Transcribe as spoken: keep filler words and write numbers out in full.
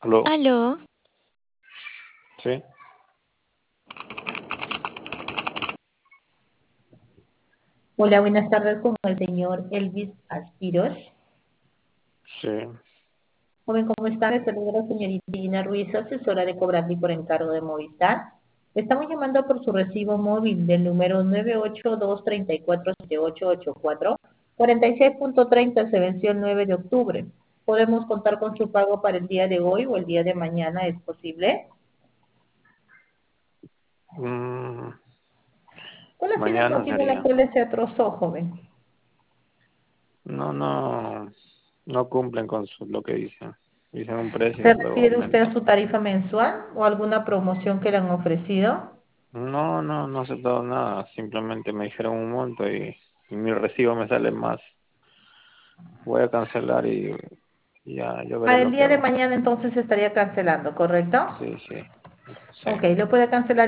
Aló, Aló, sí, Hola, buenas tardes con el señor Elvis Aspiros. sí, Joven, ¿cómo está? Le saluda la señorita Gina Ruiz, asesora de cobrante y por encargo de Movistar. Estamos llamando por su recibo móvil del número nueve ocho dos tres cuatro siete ocho ocho cuatro. cuarenta y seis punto treinta se venció el nueve de octubre. ¿Podemos contar con su pago para el día de hoy o el día de mañana? ¿Es posible? mm, ¿Cuál ha sido el mañana motivo en el sería. cual se atrasó, joven? No, no, no cumplen con su- lo que dicen. Dicen un precio ¿Se y luego refiere usted a aumentan. su tarifa mensual o alguna promoción que le han ofrecido? No, no, no he dado nada. Simplemente me dijeron un monto y, y mi recibo me sale más. Voy a cancelar y, y ya yo veré Para el lo que día de hago. mañana entonces estaría cancelando, ¿correcto? Sí, sí, sí. Ok, lo puede cancelar